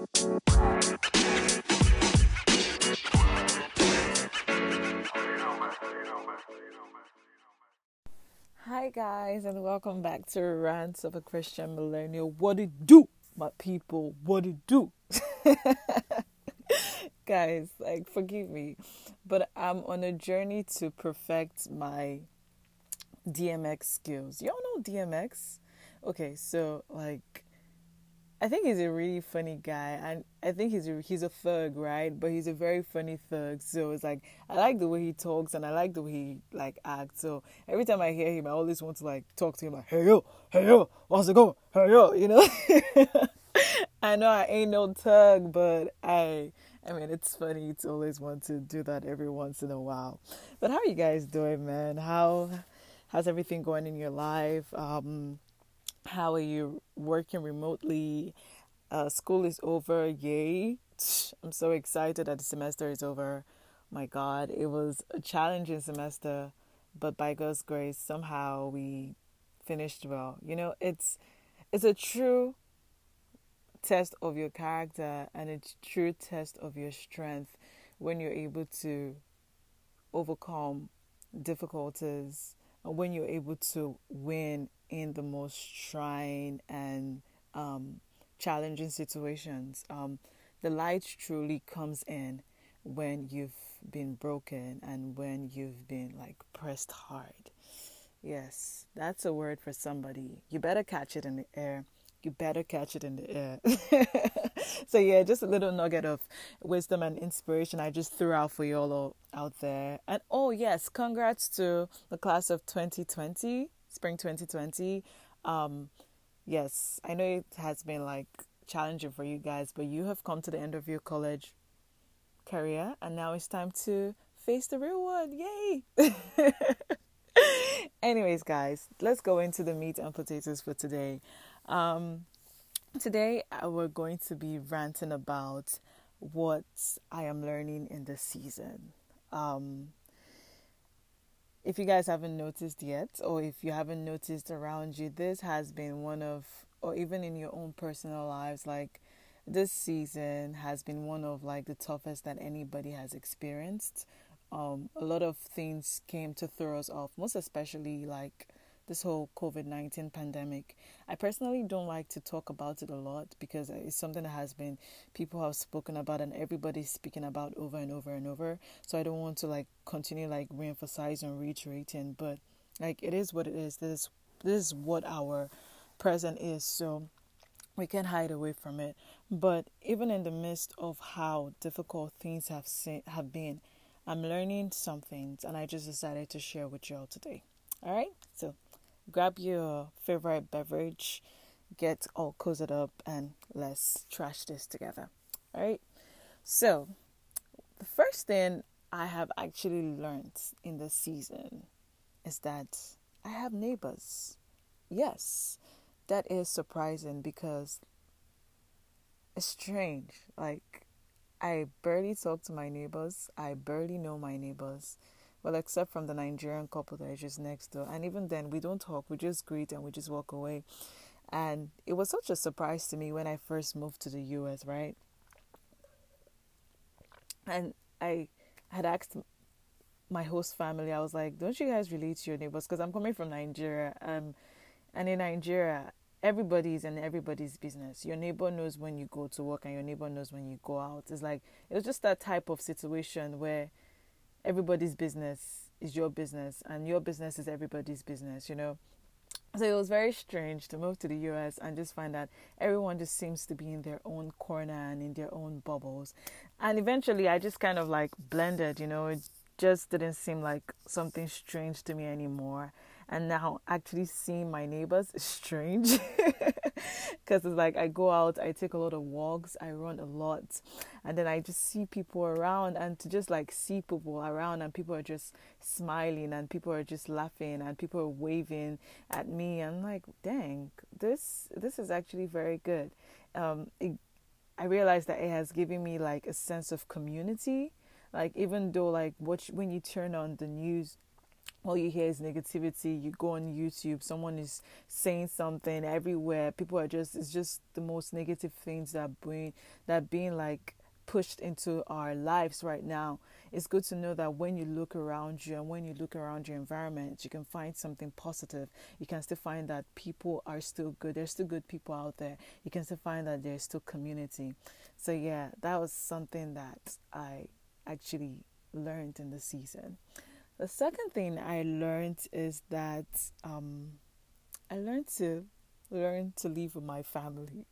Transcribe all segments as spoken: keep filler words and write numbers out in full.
Hi, guys, and welcome back to Rants of a Christian Millennial. What it do, my people? What it do? Guys, like, forgive me, but I'm on a journey to perfect my D M X skills. Y'all know D M X? Okay, so, like, I think he's a really funny guy, and I think he's a, he's a thug, right? But he's a very funny thug. So it's like I like the way he talks, and I like the way he like acts. So every time I hear him, I always want to like talk to him like, "Hey yo, hey yo, what's it going? Hey yo," you know. I know I ain't no thug, but I, I mean, it's funny to always want to do that every once in a while. But how are you guys doing, man? How how's everything going in your life? Um, how are you working remotely? Uh, school is over. Yay. I'm so excited that the semester is over. My God, it was a challenging semester, but by God's grace, somehow we finished well. You know, it's it's a true test of your character and a true test of your strength when you're able to overcome difficulties and when you're able to win in the most trying and um, challenging situations. Um, the light truly comes in when you've been broken and when you've been like pressed hard. Yes, that's a word for somebody. You better catch it in the air. You better catch it in the air. So yeah, just a little nugget of wisdom and inspiration I just threw out for you all out there. And oh yes, congrats to the class of twenty twenty, spring twenty twenty. Um, yes, I know it has been like challenging for you guys, but you have come to the end of your college career, and now it's time to face the real one. Yay! Anyways, guys, let's go into the meat and potatoes for today. Um, today, uh, we're going to be ranting about what I am learning in this season. Um, if you guys haven't noticed yet, or if you haven't noticed around you, this has been one of, or even in your own personal lives, like this season has been one of like the toughest that anybody has experienced. Um, a lot of things came to throw us off, most especially like this whole COVID nineteen pandemic. I personally don't like to talk about it a lot because it's something that has been, people have spoken about and everybody's speaking about over and over and over. So I don't want to like continue like re-emphasizing and reiterating, but like it is what it is. This, this is what our present is. So we can't hide away from it. But even in the midst of how difficult things have se- have been, I'm learning some things, and I just decided to share with you all today. All right? So grab your favorite beverage, get all cozied up, and let's trash this together. All right? So the first thing I have actually learned in this season is that I have neighbors. Yes, that is surprising because it's strange. Like, I barely talk to my neighbors. I barely know my neighbors. Well, except from the Nigerian couple that is just next door. And even then, we don't talk. We just greet and we just walk away. And it was such a surprise to me when I first moved to the U S, right? And I had asked my host family, I was like, don't you guys relate to your neighbors? Because I'm coming from Nigeria. Um, and in Nigeria, everybody's in everybody's business. Your neighbor knows when you go to work and your neighbor knows when you go out. It's like, it was just that type of situation where everybody's business is your business and your business is everybody's business, you know. So it was very strange to move to the U S and just find that everyone just seems to be in their own corner and in their own bubbles. And eventually I just kind of like blended, you know, it just didn't seem like something strange to me anymore. And now actually seeing my neighbors is strange because it's like I go out, I take a lot of walks, I run a lot, and then I just see people around, and to just like see people around and people are just smiling and people are just laughing and people are waving at me. I'm like, dang, this this is actually very good. Um, it, I realized that it has given me like a sense of community. Like even though like what you, when you turn on the news all you hear is negativity. You go on YouTube, someone is saying something everywhere. People are just, it's just the most negative things that bring that being like pushed into our lives right now. It's good to know that when you look around you and when you look around your environment, you can find something positive. You can still find that people are still good. There's still good people out there. You can still find that there's still community. So yeah, that was something that I actually learned in the season. The second thing I learned is that um, I learned to learn to live with my family.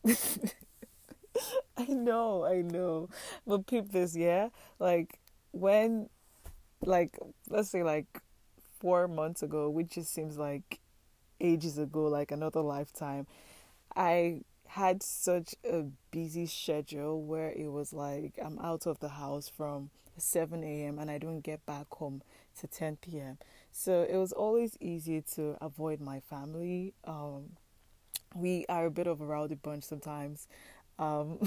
I know, I know. But peep this, yeah? Like, when, like, let's say, like, four months ago, which just seems like ages ago, like another lifetime, I had such a busy schedule where it was like I'm out of the house from seven a.m. and I don't get back home to ten p.m. So it was always easy to avoid my family. Um, we are a bit of a rowdy bunch sometimes. Um,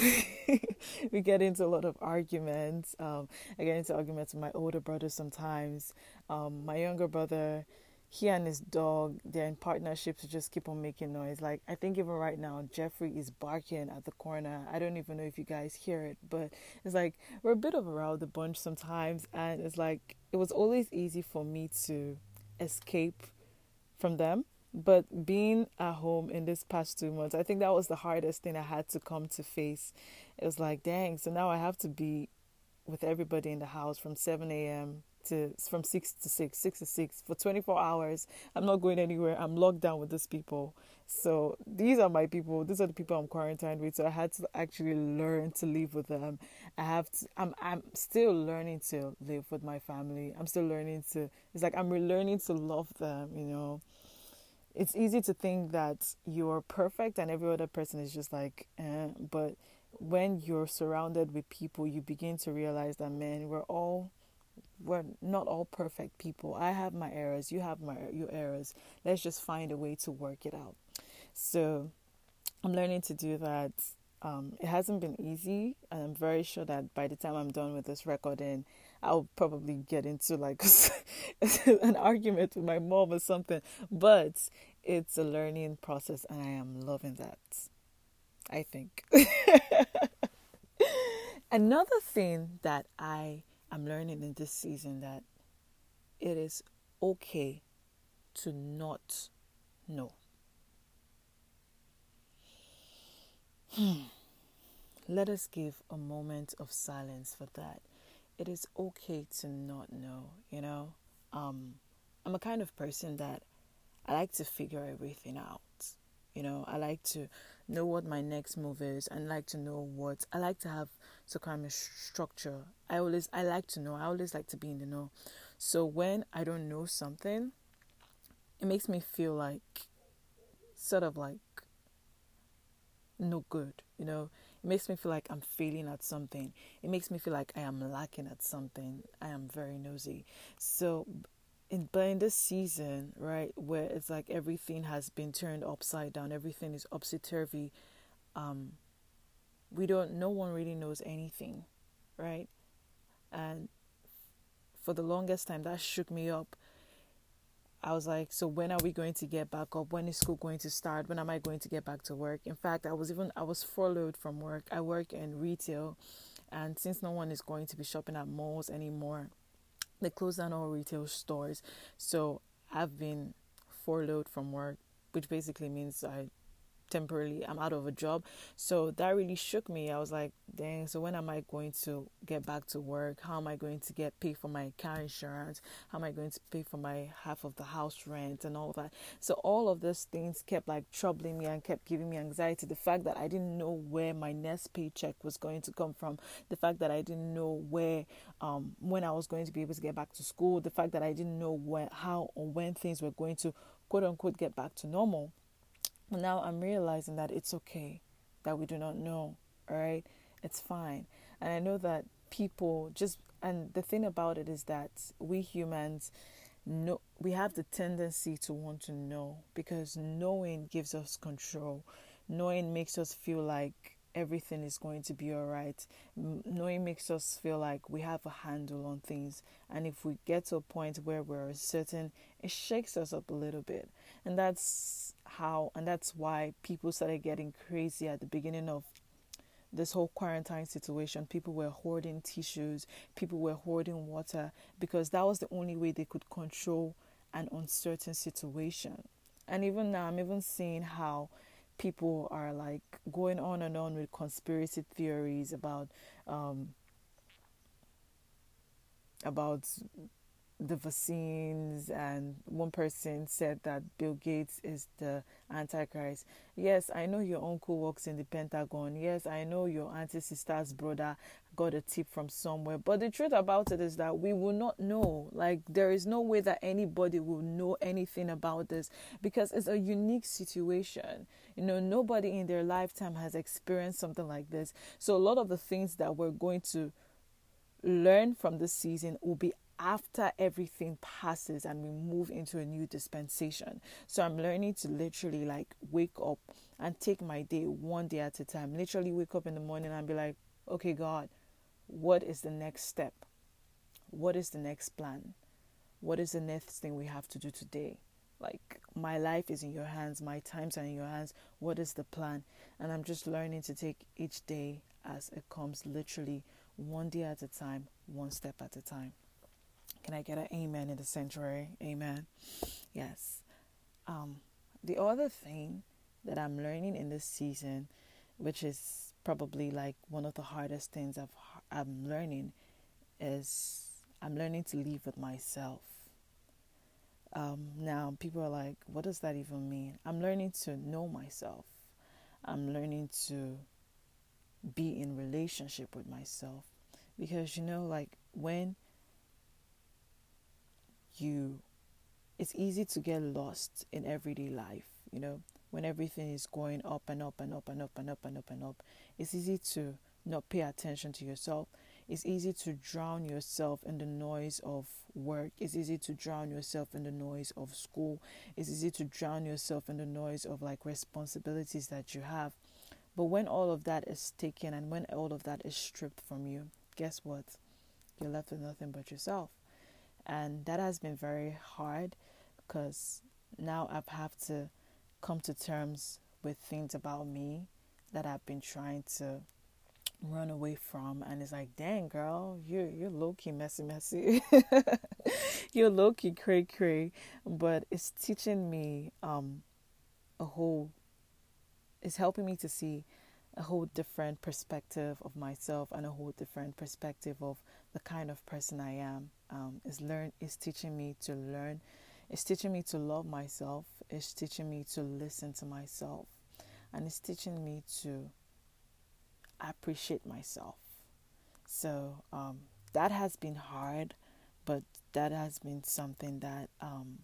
we get into a lot of arguments. Um, I get into arguments with my older brother sometimes. Um, my younger brother, he and his dog, they're in partnership to just keep on making noise. Like, I think even right now, Jeffrey is barking at the corner. I don't even know if you guys hear it, but it's like we're a bit of a rowdy bunch sometimes. And it's like, it was always easy for me to escape from them. But being at home in this past two months, I think that was the hardest thing I had to come to face. It was like, dang, so now I have to be with everybody in the house from seven a.m. to from six to six, six to six for twenty-four hours. I'm not going anywhere. I'm locked down with these people. So these are my people. These are the people I'm quarantined with. So I had to actually learn to live with them. I have to, I'm, I'm still learning to live with my family. I'm still learning to, it's like I'm relearning to love them, you know. It's easy to think that you're perfect and every other person is just like, eh. But when you're surrounded with people, you begin to realize that, man, we're all, we're not all perfect people. I have my errors, you have my your errors. Let's just find a way to work it out. So I'm learning to do that. Um, it hasn't been easy, and I'm very sure that by the time I'm done with this recording, I'll probably get into like an argument with my mom or something. But it's a learning process, and I am loving that, I think. Another thing that I am learning in this season, that it is okay to not know. Hmm. Let us give a moment of silence for that. It is okay to not know, you know. Um, I'm a kind of person that I like to figure everything out. You know, I like to know what my next move is. I like to know what I like to have some kind of structure. I always I like to know. I always like to be in the know. So when I don't know something, it makes me feel like sort of like no good, you know. It makes me feel like I'm failing at something. It makes me feel like I am lacking at something. I am very nosy. So in but in this season, right, where it's like everything has been turned upside down, everything is upsy turvy, um, we don't no one really knows anything, right? And for the longest time that shook me up. I was like, so when are we going to get back up? When is school going to start? When am I going to get back to work? In fact, I was even I was furloughed from work. I work in retail, and since no one is going to be shopping at malls anymore, they closed down all retail stores. So I've been furloughed from work, which basically means I temporarily I'm out of a job. So that really shook me. I was like, dang, so when am I going to get back to work? How am I going to get paid for my car insurance? How am I going to pay for my half of the house rent and all that? So all of those things kept like troubling me and kept giving me anxiety. The fact that I didn't know where my next paycheck was going to come from, the fact that I didn't know where um when I was going to be able to get back to school, the fact that I didn't know when how or when things were going to quote unquote get back to normal. Now I'm realizing that it's okay that we do not know, all right? It's fine. And I know that people just, and the thing about it is that we humans know, we have the tendency to want to know because knowing gives us control. Knowing makes us feel like everything is going to be all right. Knowing makes us feel like we have a handle on things. And if we get to a point where we're certain, it shakes us up a little bit. And that's how, and that's why people started getting crazy at the beginning of this whole quarantine situation. People were hoarding tissues, people were hoarding water, because that was the only way they could control an uncertain situation. And even now, I'm even seeing how people are like going on and on with conspiracy theories about um, about the vaccines, and one person said that Bill Gates is the Antichrist. Yes, I know your uncle works in the Pentagon. Yes, I know your auntie sister's brother got a tip from somewhere. But the truth about it is that we will not know. Like, there is no way that anybody will know anything about this, because it's a unique situation. You know, nobody in their lifetime has experienced something like this. So a lot of the things that we're going to learn from this season will be after everything passes and we move into a new dispensation. So I'm learning to literally like wake up and take my day one day at a time. Literally wake up in the morning and be like, okay, God, what is the next step? What is the next plan? What is the next thing we have to do today? Like, my life is in your hands. My times are in your hands. What is the plan? And I'm just learning to take each day as it comes, literally one day at a time, one step at a time. Can I get an amen in the sanctuary? Amen. Yes. Um, the other thing that I'm learning in this season, which is probably like one of the hardest things I've, I'm learning, is I'm learning to live with myself. Um, now, people are like, what does that even mean? I'm learning to know myself. I'm learning to be in relationship with myself. Because, you know, like when you, it's easy to get lost in everyday life, you know, when everything is going up and up and up and up and up and up and up. It's easy to not pay attention to yourself. It's easy to drown yourself in the noise of work. It's easy to drown yourself in the noise of school. It's easy to drown yourself in the noise of like responsibilities that you have. But when all of that is taken and when all of that is stripped from you, guess what? You're left with nothing but yourself. And that has been very hard, because now I've had to come to terms with things about me that I've been trying to run away from. And it's like, dang, girl, you're, you're low-key messy, messy. You're low-key cray, cray. But it's teaching me um, a whole, it's helping me to see a whole different perspective of myself and a whole different perspective of the kind of person I am. Um, is learn is teaching me to learn. It's teaching me to love myself. It's teaching me to listen to myself, and it's teaching me to appreciate myself. So um, that has been hard, but that has been something that um,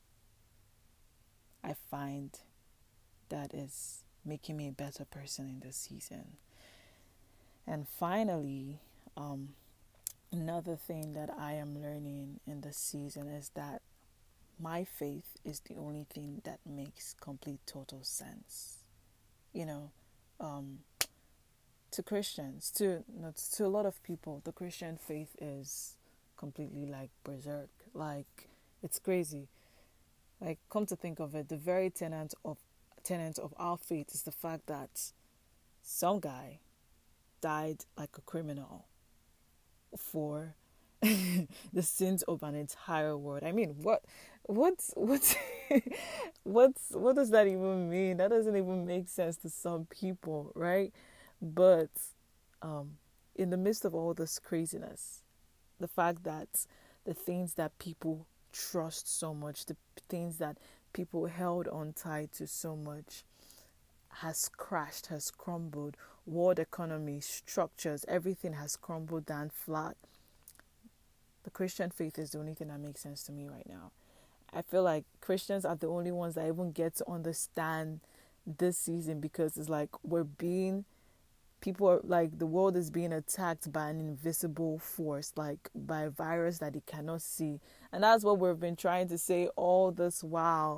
I find that is making me a better person in this season. And finally, um, another thing that I am learning in this season is that my faith is the only thing that makes complete total sense. You know, um, to Christians, to not to a lot of people, the Christian faith is completely like berserk. Like, it's crazy. Like, come to think of it, the very tenet of tenet of our faith is the fact that some guy died like a criminal for the sins of an entire world. I mean, what, what's, what's, what's, what does that even mean? That doesn't even make sense to some people, right? But um, in the midst of all this craziness, the fact that the things that people trust so much, the things that people held on tight to so much, has crashed, has crumbled. World economy, structures, everything has crumbled down flat. The Christian faith is the only thing that makes sense to me right now. I feel like Christians are the only ones that even get to understand this season, because it's like we're being people are like, the world is being attacked by an invisible force, like by a virus that they cannot see. And that's what we've been trying to say all this while.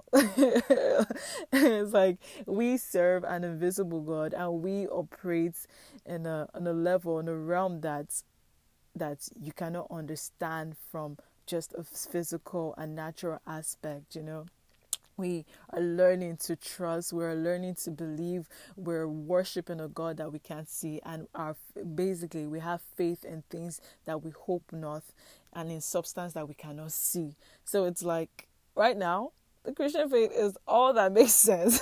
It's like we serve an invisible God, and we operate in a in a level, in a realm that that you cannot understand from just a physical and natural aspect, you know. We are learning to trust. We're learning to believe. We're worshiping a God that we can't see, and our basically we have faith in things that we hope not, and in substance that we cannot see. So it's like right now, the Christian faith is all that makes sense.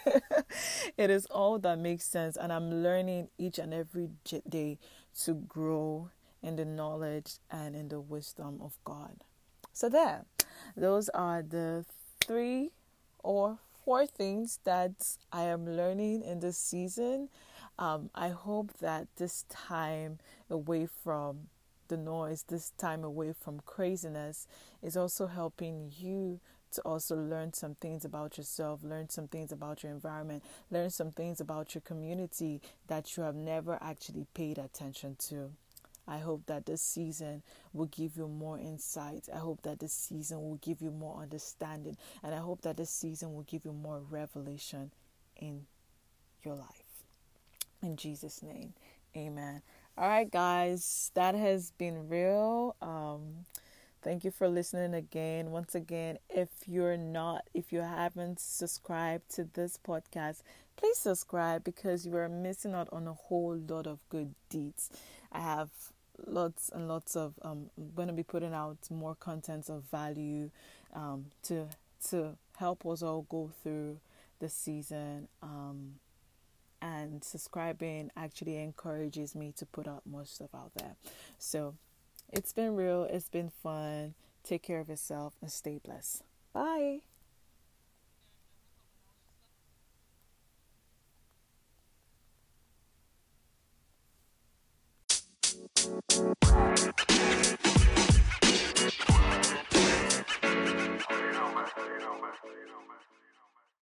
It is all that makes sense, and I'm learning each and every day to grow in the knowledge and in the wisdom of God. So there, those are the three or four things that I am learning in this season. Um, I hope that this time away from the noise, this time away from craziness, is also helping you to also learn some things about yourself, learn some things about your environment, learn some things about your community that you have never actually paid attention to. I hope that this season will give you more insight. I hope that this season will give you more understanding. And I hope that this season will give you more revelation in your life. In Jesus' name, amen. All right, guys, that has been real. Um, thank you for listening again. Once again, if you're not, if you haven't subscribed to this podcast, please subscribe, because you are missing out on a whole lot of good deeds. I have lots and lots of, um, I'm going to be putting out more contents of value um, to to help us all go through the season. Um, and subscribing actually encourages me to put out more stuff out there. So it's been real. It's been fun. Take care of yourself and stay blessed. Bye.